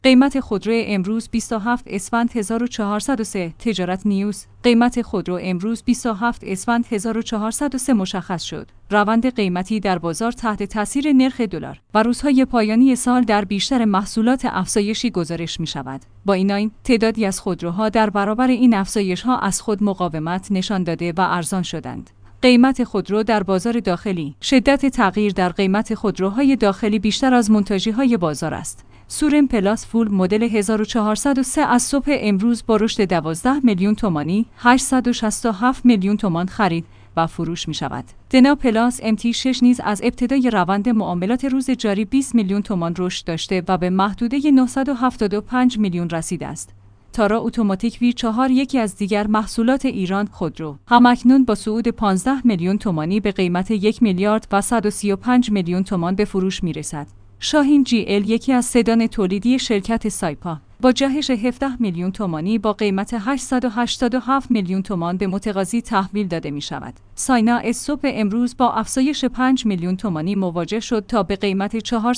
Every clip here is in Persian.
قیمت خودرو امروز 27 اسفند 1403 تجارت نیوز. قیمت خودرو امروز 27 اسفند 1403 مشخص شد. روند قیمتی در بازار تحت تاثیر نرخ دلار و روزهای پایانی سال در بیشتر محصولات افزایشی گزارش می شود. با این عین تعدادی از خودروها در برابر این افزایش‌ها از خود مقاومت نشان داده و ارزان شدند. قیمت خودرو در بازار داخلی. شدت تغییر در قیمت خودروهای داخلی بیشتر از مونتاژی‌های بازار است. سورن پلاس فول مدل 1403 از صبح امروز با رشد 12 میلیون تومانی 867 میلیون تومان خرید و فروش می شود. دنا پلاس MT6 نیز از ابتدای روند معاملات روز جاری 20 میلیون تومان رشد داشته و به محدوده 975 میلیون رسیده است. تارا اتوماتیک V4 یکی از دیگر محصولات ایران خودرو همکنون با صعود 15 میلیون تومانی به قیمت 1 میلیارد و 135 میلیون تومان به فروش می رسد. شاهین GL یکی از سدان تولیدی شرکت سایپا با جهش 17 میلیون تومانی با قیمت 887 میلیون تومان به متقاضی تحویل داده می شود. ساینا از صبح امروز با افزایش 5 میلیون تومانی مواجه شد تا به قیمت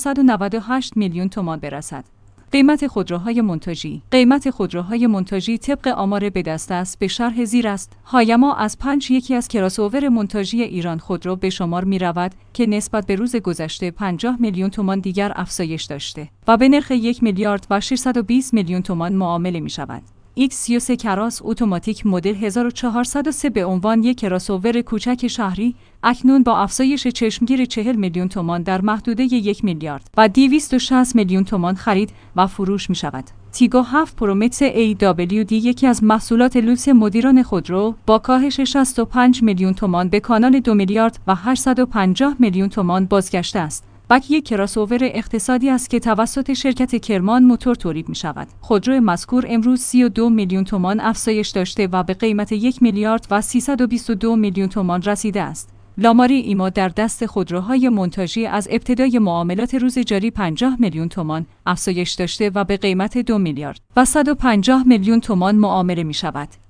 498 میلیون تومان برسد. قیمت خودروهای مونتاژی. قیمت خودروهای مونتاژی طبق آمار به دست است به شرح زیر است. هایما از 5 یکی از کراس‌اوور مونتاژی ایران خودرو به شمار می رود که نسبت به روز گذشته 50 میلیون تومان دیگر افزایش داشته و به نرخ 1 میلیارد و 620 میلیون تومان معامله می شود. X33 کراس اتوماتیک مدل 1403 به عنوان یک کراس‌اوور کوچک شهری اکنون با افزایش چشمگیر 40 میلیون تومان در محدوده 1 میلیارد و 260 میلیون تومان خرید و فروش می شود. تیگو 7 پرومکس AWD یکی از محصولات لوکس مدیران خودرو با کاهش 65 میلیون تومان به کانال 2 میلیارد و 850 میلیون تومان بازگشته است. بک یک کراس‌اوور اقتصادی است که توسط شرکت کرمان موتور تولید می شود. خودرو مذکور امروز 32 میلیون تومان افزایش داشته و به قیمت 1 میلیارد و 322 میلیون تومان رسیده است. لاماری ایما در دست خودروهای مونتاژی از ابتدای معاملات روز جاری 50 میلیون تومان افزایش داشته و به قیمت 2 میلیارد و 150 میلیون تومان معامله می شود.